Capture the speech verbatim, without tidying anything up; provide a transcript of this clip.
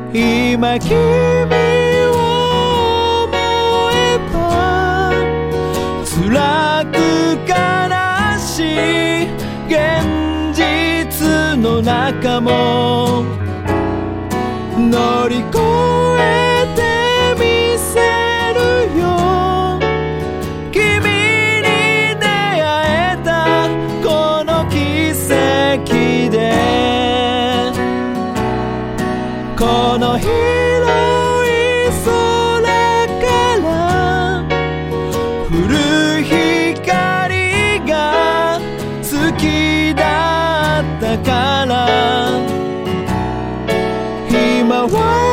今君を思えば辛く悲しい現実の中も乗り越えてみせるよ。君に出会えたこの奇跡でこの広い空から降る光が好きだったから今は